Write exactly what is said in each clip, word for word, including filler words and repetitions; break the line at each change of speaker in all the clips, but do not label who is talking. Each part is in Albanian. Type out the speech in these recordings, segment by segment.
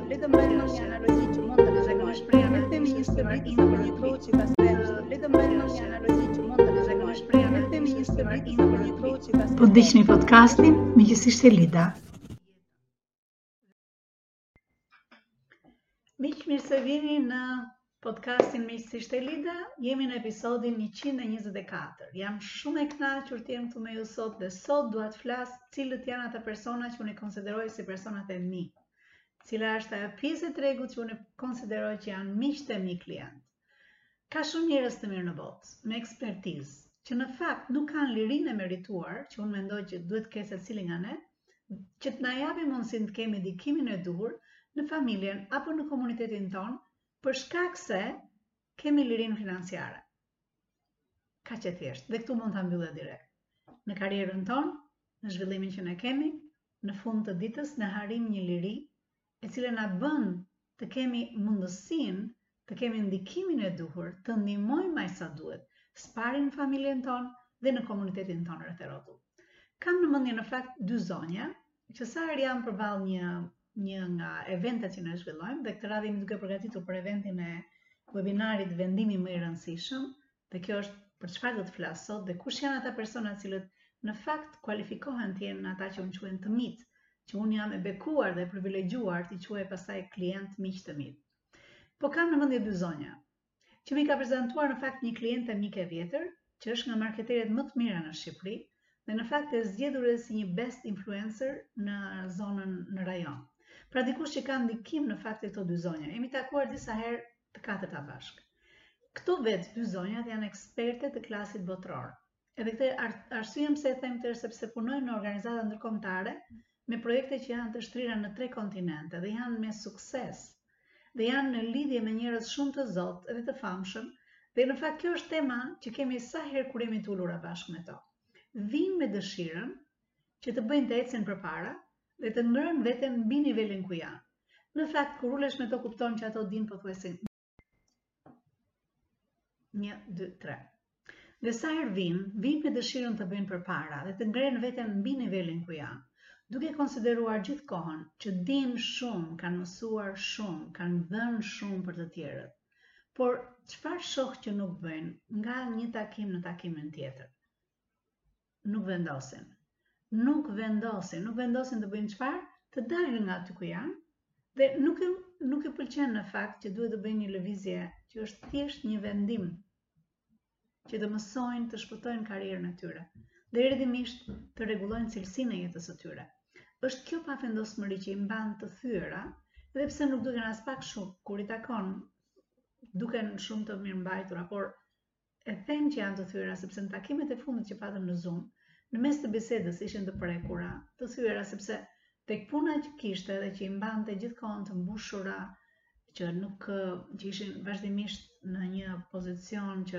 le të mbajmë në një analogji që mund të lexohesh për themi një stëvrit në për një troç që ka stendur. Le të mbajmë në një analogji që mund të lexohesh për themi një stëvrit në për një troç që ka stendur.
Po ndiqni podcastin Miqësisht e Lida. Miq, mirë se vini në podcastin Miqësisht e Lida. Jemi në episodin njëqind e njëzet e katër. Jam shumë e kënaqur të jem këtu me ju sot dhe sot dua të flas cilët janë ata persona që unë i konsideroj si personat e mi. Cila është ajo pjesë e tregut që unë konsideroj që janë miqtë e mi klient. Ka shumë njerëz të mirë në botë, me ekspertizë, që në fakt nuk kanë lirinë e merituar, që unë mendoj që duhet të ketë secili nga ne, që të na japi mundësinë të kemi ndikimin e duhur në familjen apo në komunitetin tonë, për shkak se kemi lirinë financiare. Kaq e thjeshtë, dhe këtu mund ta mbyllë direkt. Në karrierën tonë, në zhvillimin që ne kemi, në fund të ditës ne harrim një liri e cila na bën të kemi mundësinë, të kemi ndikimin e duhur, të ndihmojmë aq sa duhet, s'pari në familjen tonë dhe në komunitetin tonë rreth e rrotull. Kam në mendje në fakt dy zonja, që sa herë jam përballë një një nga eventet që ne zhvillojmë, dhe këtë radhë jemi duke përgatitur për eventin e webinarit Vendimi më i rëndësishëm, dhe kjo është për çfarë do të flas sot dhe kush janë ata persona të cilët në fakt kualifikohen të jenë ata që unë quajnë të mit, që unë jam e bekuar dhe e privilegjuar të quaj pastaj klient miq të mi. Po kam në mendje dy zonja, që mi ka prezantuar në fakt një kliente mike vjetër, që është nga marketerët më të mira në Shqipëri, dhe në fakt e zgjedhur si një best influencer në zonën në rajon. Pra dikush që ka ndikim në fakt e këto dy zonja. Jemi takuar disa herë të katërta bashkë. Këto vetë dy zonjat janë eksperte të klasit botror. Edhe këtë arsyeem pse e them këtë sepse punojnë në organizata ndërkombëtare me projekte që janë të shtrira në tre kontinente dhe janë me sukses. Dhe janë në lidhje me njerëz shumë të zotë edhe të famshëm, dhe në fakt kjo është tema që kemi sa herë kur jemi të ulura bashkë me to. Vinë me dëshirën që të bëjnë të ecin përpara dhe të ngërën veten mbi nivelin ku janë. Në fakt kur ulesh me to kupton që ato dinë pothuajse një, dy, tre. Dhe sa herë vinë, vinë me dëshirën të bëjnë përpara dhe të ngrenë veten mbi nivelin ku janë, duke konsideruar gjithkohën që dinë shumë, kanë mësuar shumë, kanë dhënë shumë për të tjerët. Por çfarë shoh që nuk bëjnë nga një takim në takimin tjetër? Nuk vendosin. Nuk vendosin, nuk vendosin të bëjnë çfarë? Të dalin nga aty ku janë, dhe nuk e, nuk e pëlqen në fakt që duhet të bëjnë një lëvizje që është thjesht një vendim që të mësojnë të shpëtojnë karrierën e tyre dhe rrjedhimisht të rregullojnë cilësinë e jetës së tyre. Është kjo pafendosmëri që i mban të thyera, edhe pse nuk duken as pak shumë kur i takon, duken shumë të mirëmbajtura, por e them që janë të thyera sepse në takimet e fundit që patëm në Zoom, në mes të bisedës ishin të prekura, të thyera sepse tek puna që kishte dhe që i mbante gjithkohon të mbushura, që nuk që ishin vazhdimisht në një pozicion që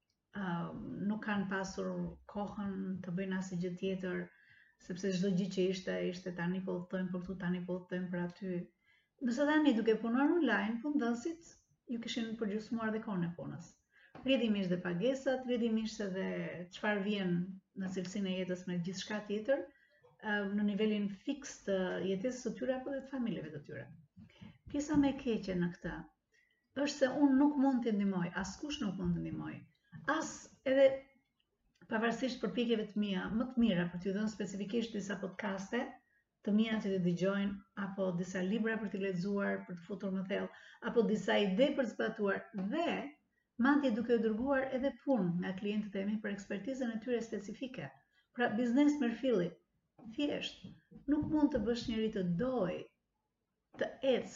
uh, nuk kanë pasur kohën të bëjnë asnjë gjë tjetër, sepse çdo gjë që ishte, ishte tani po udhtojmë për këtu, tani po udhtojmë për aty. Nëse tani duke punuar online, punëdhënësit ju kishin përgjysmuar dhe kohën e punës. Rrjedhimisht dhe pagesat, rrjedhimisht edhe çfarë vjen në cilësinë e jetës me gjithçka tjetër, në nivelin fiks të jetesës së tyre apo të familjeve të tyre. Pjesa më e keqe në këtë është se unë nuk mund të ndihmoj, askush nuk mund të ndihmoj. As edhe pavarësisht përpjekjeve të mia më të mira për t'ju dhënë specifikisht disa podcaste të mia që të dëgjojnë, apo disa libra për t'i lexuar, për të futur më thellë, apo disa ide për të zbatuar, dhe madje duke u dërguar edhe punë nga klientët e mi për ekspertizën e tyre specifike. Pra biznes mërfilli, thjesht, nuk mund të bësh njëri të doj, të ecë,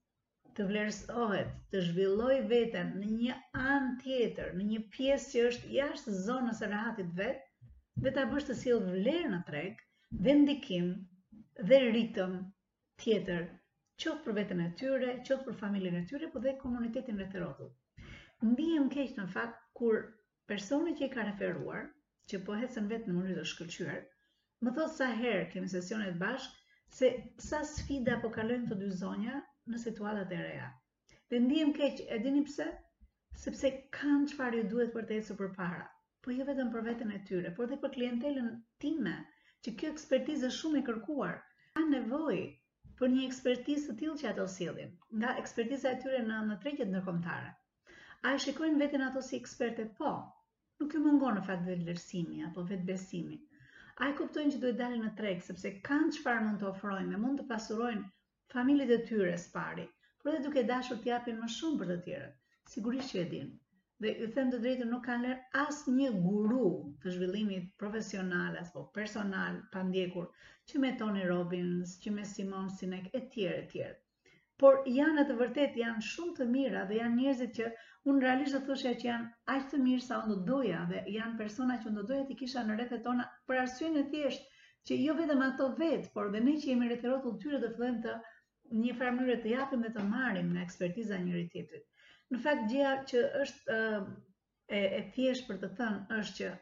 të vlerësohet, të zhvilloj veten në një anë tjetër, në një pjesë që është jashtë zonës së rahatit vet, dhe ta bësh të sjell vlerë në treg, dhe ndikim dhe ritëm tjetër, qoftë për veten e tyre, qoftë për familjen e tyre, po dhe komunitetin rreth e rrotull. Ndihem keq në fakt kur personi që i ka referuar, që po ecën vetë në mënyrë të shkëlqyer, më thot sa herë kemi sesionet bashkë, se sa sfida po kalojnë të dy zonja në situatat e reja. Dhe ndihem keq, e dini pse? Sepse kanë çfarë ju duhet për të ecur përpara, po jo vetëm për veten e tyre, por edhe për klientelën time, që kjo ekspertizë është shumë e kërkuar. Ka nevojë për një ekspertizë të tillë që ato sjellin, nga ekspertiza e tyre në, në tregjet ndërkombëtare. A e shikojnë veten ato si eksperte? Po. Nuk ju mungon në fakt vetëvlerësimi apo vetbesimi. A e kuptojnë që duhet dalin në treg sepse kanë çfarë mund të ofrojnë dhe mund të pasurojnë familjet e tyre së pari, por edhe duke dashur të japin më shumë për të tjerët. Sigurisht që e din. Dhe ju them të drejtën, nuk kanë lënë asnjë guru të zhvillimit profesional apo personal pa ndjekur, që me Tony Robbins, që me Simon Sinek e tjerë e tjerë. Por janë në të vërtet janë shumë të mira dhe janë njerëzit që unë realisht do thosha që janë aq të mirë sa unë do doja dhe janë persona që unë do doja të kisha në rrethet tona për arsyeën e thjeshtë që jo vetëm ato vetë, por dhe ne që jemi rreth rrotull tyre do fillojmë të një farë mënyrë të japim dhe të marrim nga ekspertiza njëri tjetrit. Në fakt gjëja që është uh, e, e thjeshtë për të thënë është që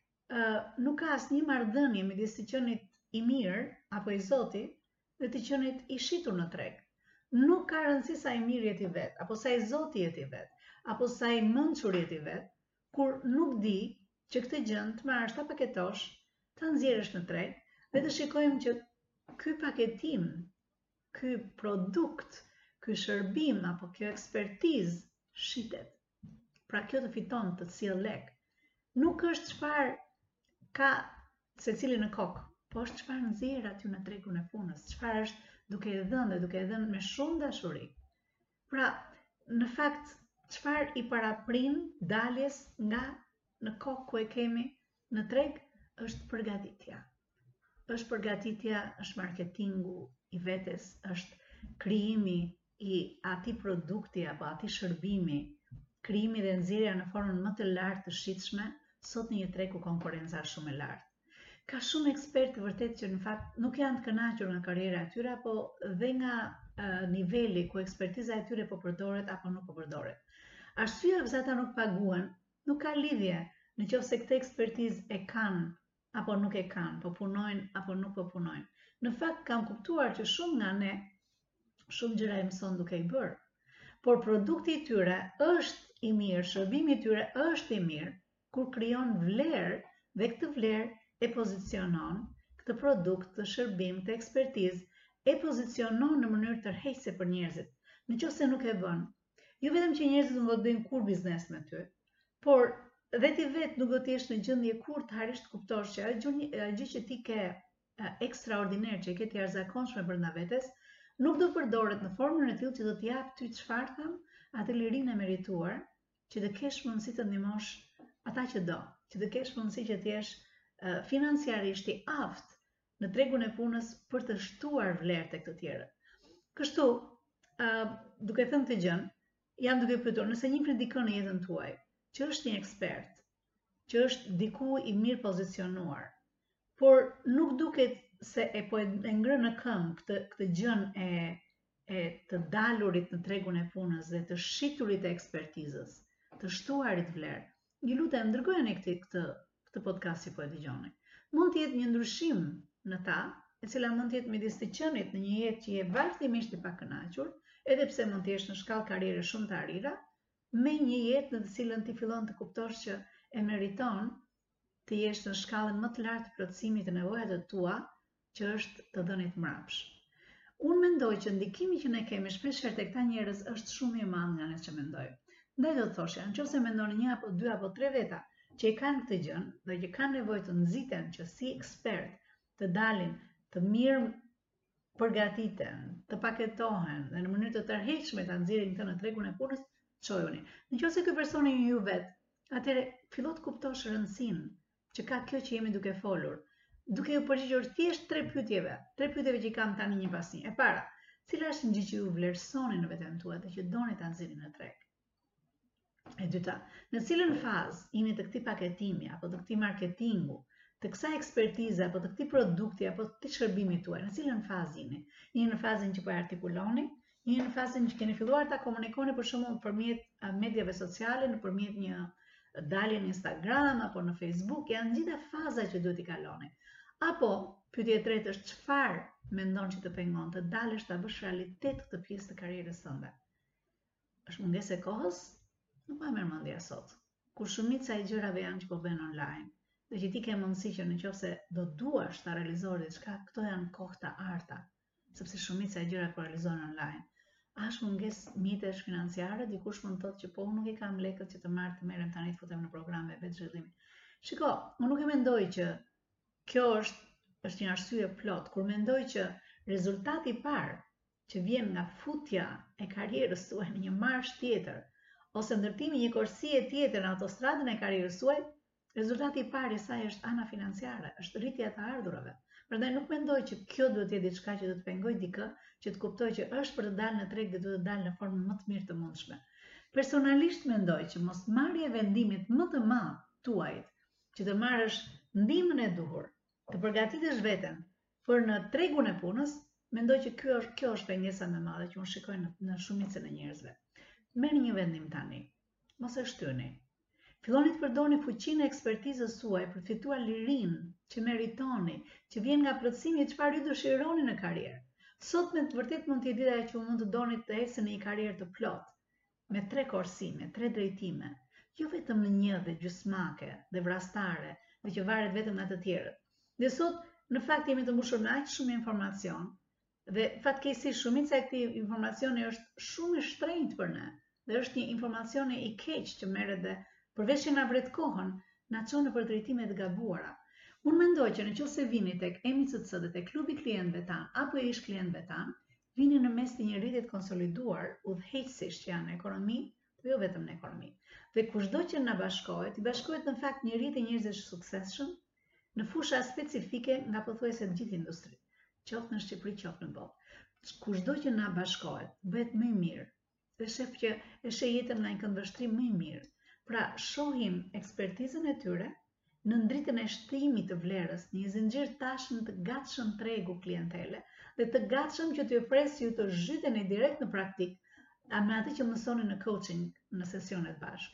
uh, nuk ka asnjë marrëdhënie midis të qenit i mirë apo i Zotit dhe të qenit i shitur në treg. Nuk ka rëndësi sa i mirë jeti vet, apo sa i Zoti jeti vet, apo sa i mençur jeti vet, kur nuk di që këtë gjë të marrësh ta paketosh, ta nxjerrësh në treg dhe të shikojmë që ky paketim, ky produkt, ky shërbim apo kjo ekspertizë shitet. Pra kjo të fiton të sjell lek. Nuk është çfarë ka secili në kokë, po është çfarë nxjerr aty në tregun e punës, çfarë është duke e dhënë dhe duke e dhënë me shumë dashuri. Pra, në fakt, çfarë i paraprin daljes nga në kokë ku e kemi në treg është përgatitja. Është përgatitja, është marketingu i vetes, është krijimi i atij produkti apo atij shërbimi, krijimi dhe nxjerrja në formën më të lartë të shitshme, sot në një treg ku konkurenca është shumë e lartë. Ka shumë ekspertë vërtet që në fakt nuk janë të kënaqur nga karriera e tyre apo dhe nga uh, niveli ku ekspertiza e tyre po përdoret apo nuk po përdoret. Arsyeja pse ata nuk paguhen nuk ka lidhje nëse këtë ekspertizë e kanë apo nuk e kanë, po punojnë apo nuk po punojnë. Në fakt kam kuptuar që shumë nga ne shumë gjëra e mëson duke i bërë. Por produkti i tyre është i mirë, shërbimi i tyre është i mirë kur krijon vlerë dhe këtë vlerë e pozicionon këtë produkt, të shërbim, të ekspertizë, e pozicionon në mënyrë tërheqëse për njerëzit. Nëse nuk e bën, jo vetëm që njerëzit nuk do të bëjnë kur biznes me ty, por dhe ti vetë nuk do të jesh në gjendje kur të harish të kuptosh që ajo gjë që ti ke ekstraordinar, që ke të jashtëzakonshme brenda vetes, nuk do përdoret në formën e tillë që do të jap ty çfarë tham, atë lirinë e merituar, që të kesh mundësi të ndihmosh ata që do, që të kesh mundësi që të jesh uh, financiarisht i aftë në tregun e punës për të shtuar vlerë tek të tjerët. Kështu, uh, duke thënë këtë gjën, jam duke pyetur, nëse një prit dikon në jetën tuaj, që është një ekspert, që është diku i mirë pozicionuar, por nuk duket se e po e ngrën në këmbë këtë, këtë gjën e, e të dalurit në tregun e punës dhe të shiturit e ekspertizës, të shtuarit vlerë. Ju lutem, dërgojeni këtë, këtë, këtë podcast që po e dëgjoni. Mund të jetë një ndryshim në ta, e cila mund të jetë midis të qenit në një jetë që je vazhdimisht i pakënaqur, edhe pse mund të jesh në shkallë karriere shumë të arrira, me një jetë në të cilën ti fillon të kuptosh që e meriton të jesh në shkallën më të lartë të plotësimit të nevojave të tua, që është të dhënit mbrapsh. Unë mendoj që ndikimi që ne kemi shpeshherë tek këta njerëz është shumë i madh nga ne që mendoj. Ndaj do të thosha, nëse mendoni një apo dy apo tre veta që e kanë këtë gjën dhe që kanë nevojë të nxiten që si ekspert të dalin të mirë përgatiten, të paketohen dhe në mënyrë të tërheqshme ta nxjerrin këtë në tregun e punës, çojuni. Nëse ky person është ju vet, atëherë fillo të kuptosh rëndësinë që ka kjo që jemi duke folur. Duke ju përgjigjur thjesht tre pyetjeve, tre pyetjeve që kam tani një pas një. E para, cila është një gjë që ju vlerësoni në veten tuaj dhe që doni ta nxjerrni në treg? E dyta, në cilën fazë jeni të këtij paketimi apo të këtij marketingu, të kësaj ekspertize apo të këtij produkti apo të këtij shërbimi tuaj, në cilën fazë jeni? Jeni në fazën që po e artikuloni, jeni në fazën që keni filluar ta komunikoni për shembull nëpërmjet mediave sociale, nëpërmjet një dalje në Instagram apo në Facebook, janë gjitha faza që duhet i kaloni. Apo, pyetja e tretë është çfarë mendon që të pengon të dalësh ta bësh realitet këtë pjesë të karrierës tënde? Është mungesë e kohës? Nuk ma merr mendja sot. Kur shumica e gjërave janë që po bëhen online, dhe që ti ke mundësi që nëse do duash ta realizosh diçka, këto janë kohë të arta. sepse shumica e gjërat po realizohen online. Ashtë mungesë mjetesh financiare, dikush mund të thotë që po unë nuk i kam lekët që të marr të merrem tani të futem në programe vetë zhvillimi. Shiko, unë nuk e mendoj që kjo është është një arsye plot, kur mendoj që rezultati i parë që vjen nga futja e karrierës tuaj në një marsh tjetër, ose ndërtimi një korsie tjetër në autostradën e karrierës tuaj, rezultati i parë i saj është ana financiare, është rritja e të ardhurave. Prandaj nuk mendoj që kjo duhet të jetë diçka që do të pengoj dikë që të kuptoj që është për të dalë në treg dhe duhet të dalë në formën më të mirë të mundshme. Personalisht mendoj që mos marrja e vendimit më të madh tuajt që të marrësh ndihmën e duhur, të përgatitesh veten për në tregun e punës, mendoj që kjo është kjo është pengesa më e madhe që unë shikoj në, në shumicën e njerëzve. Merrni një vendim tani. Mos e shtyni. Filloni të përdorni fuqinë e ekspertizës suaj për të fituar lirinë që meritoni, që vjen nga plotësimi i çfarë ju dëshironi në karrierë. Sot me të vërtet mund të jetë dita që mund të doni të ecni në një karrierë të plotë, me tre korsime, tre drejtime, jo vetëm në një dhe gjysmake dhe vrastare, dhe që varet vetëm nga të tjerët. Dhe sot, në fakt jemi të mbushur me aq shumë informacion, dhe fatkeqësisht shumica e këtij informacioni është shumë i shtrenjtë për ne, dhe është një informacioni i keq që merret dhe përveç që na vret kohën, na çon nëpër drejtime të gabuara. Unë mendoj që nëse vini tek E M I C C dhe tek klubi i klientëve tan apo ish klientëve tan, vini në mes të një rritje të konsoliduar udhëheqësish që janë në ekonomi, por jo vetëm në ekonomi. Dhe kushdo që na bashkohet, i bashkohet në fakt një rritje njerëzish të suksesshëm në fusha specifike nga pothuajse të gjithë industritë, qoftë në Shqipëri, qoftë në botë. Kushdo që na bashkohet, bëhet më i mirë. Dhe shef që e sheh jetën nga një këndvështrim më i mirë. Pra, shohim ekspertizën e tyre në ndritën e shtrimit të vlerës, një zinxhir tashmë të gatshëm tregu klientele dhe të gatshëm që t'ju presë ju të zhyteni direkt në praktik me atë që mësoni në coaching në sesionet bashkë.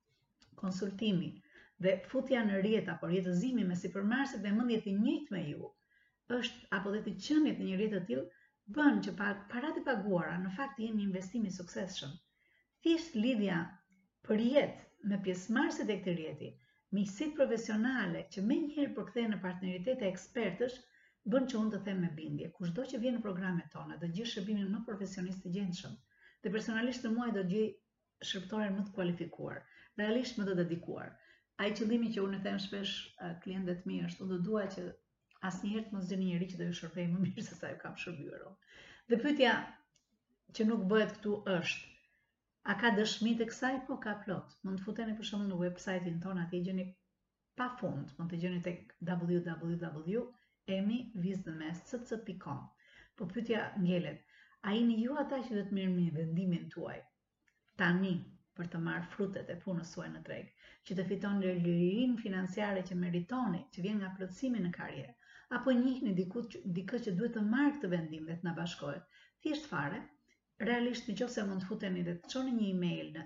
Konsultimi dhe futja në rrjeta, por jetëzimi me sipërmarrësit dhe mendje të njëjtë me ju, është apo dhe të qeniet në një rrjet të tillë bën që parat e paguara në fakt të jenë një investim i suksesshëm. Thjesht lidhja për jetë me pjesëmarrësit e këtij rrjeti, miqësitë profesionale që menjëherë përkthehen në partneritete ekspertësh, bën që unë të them me bindje, kushdo që vjen në programet tona, do gjej shërbimin më profesionist të gjendshëm. Dhe personalisht në muaj do gjej shërbëtoren më të kualifikuar, realisht më të dedikuar. Ai qëllimi që unë e them shpesh klientëve të mi është, unë do dua që asnjëherë të mos gjeni njerëz që do ju shërbej më mirë se sa ju kam shërbyer unë. Dhe pyetja që nuk bëhet këtu është, a ka dëshmi të kësaj? Po, ka plot. Mund të futeni për shembull në website-in tonë, atje gjeni pafund, mund të gjeni tek w w w punkt e m i wisdom c c punkt com. Po pyetja ngjelet, a jeni ju ata që do të merrni vendimin tuaj tani për të marrë frutet e punës suaj në treg, që të fitoni lirinë financiare që meritoni, që vjen nga plotësimi në karrierë, apo njihni diku dikë që duhet të marrë këtë vendim dhe të na bashkohet? Thjesht fare, realisht nëse mund të futeni dhe të çoni një email në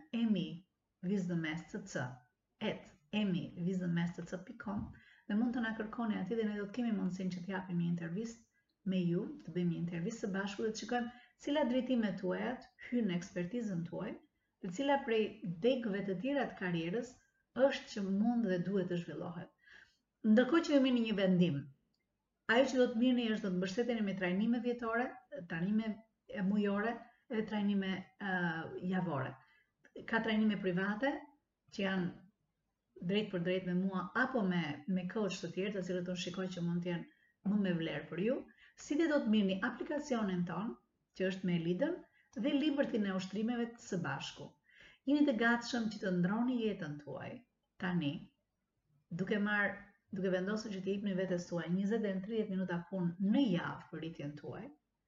emiwisdomscc at emiwisdomscc punkt com dhe mund të na kërkoni aty dhe ne do të kemi mundësinë që të japim një intervistë me ju, të bëjmë një intervistë së bashku dhe të shikojmë cilat drejtime tuaja hyn në ekspertizën tuaj dhe cila prej degëve të tjera të karrierës është që mund dhe duhet të zhvillohet. Ndërkohë që jemi në një vendim, ajo që do të mirëni është do të mbështeteni me trajnime vjetore, trajnime mujore, edhe trajnime uh, javore. Ka trajnime private që janë drejt për drejt me mua apo me, me coach të tjerë, të cilët unë shikoj që mund të jenë më me vlerë për ju, si dhe do të mirëni aplikacionin ton, që është me lidën, dhe libërtin e ushtrimeve të së bashku. Jeni të gatshëm që të ndroni jetën tuaj, tani, duke marrë, duke vendosur që të jepni vetes tuaj njëzet deri në tridhjetë minuta punë në javë për rritjen tuaj.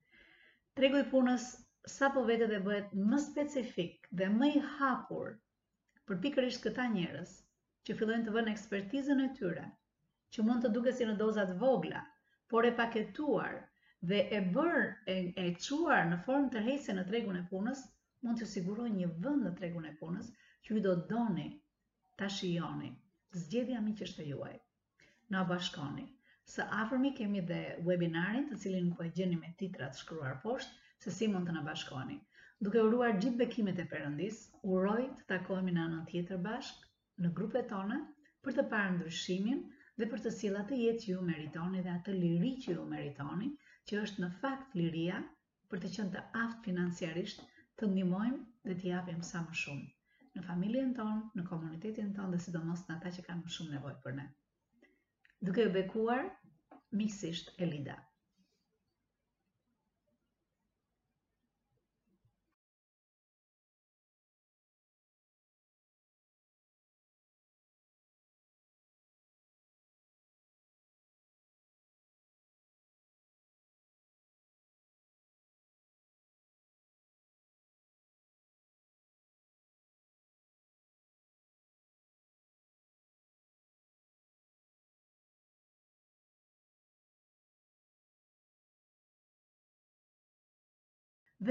Tregu i punës sa po vete dhe bëhet më specifik dhe më i hapur për pikërisht këta njerëz që fillojnë të vënë ekspertizën e tyre, që mund të duket si në dozat vogla, por e paketuar dhe e bërë e, e çuar në formë tërheqëse në tregun e punës, mund të sigurojë një vend në tregun e punës që ju do doni ta shijoni. Zgjedhja miqësh të juaj. Na bashkoni. Së afërmi kemi dhe webinarin, të cilin po e gjeni me titrat shkruar poshtë, se si mund të na bashkoheni. Duke uruar gjithë bekimet e Perëndis, uroj të takohemi në anën tjetër bashkë, në grupet tona, për të parë ndryshimin dhe për të sjellë atë jetë që ju meritoni dhe atë liri që ju meritoni, që është në fakt liria, për të qenë të aftë financiarisht, të ndihmojmë dhe t'i japim sa më shumë në familjen tonë, në komunitetin tonë dhe sidomos në ata që kanë më shumë nevojë për ne. Duke u bekuar miqësisht Elida.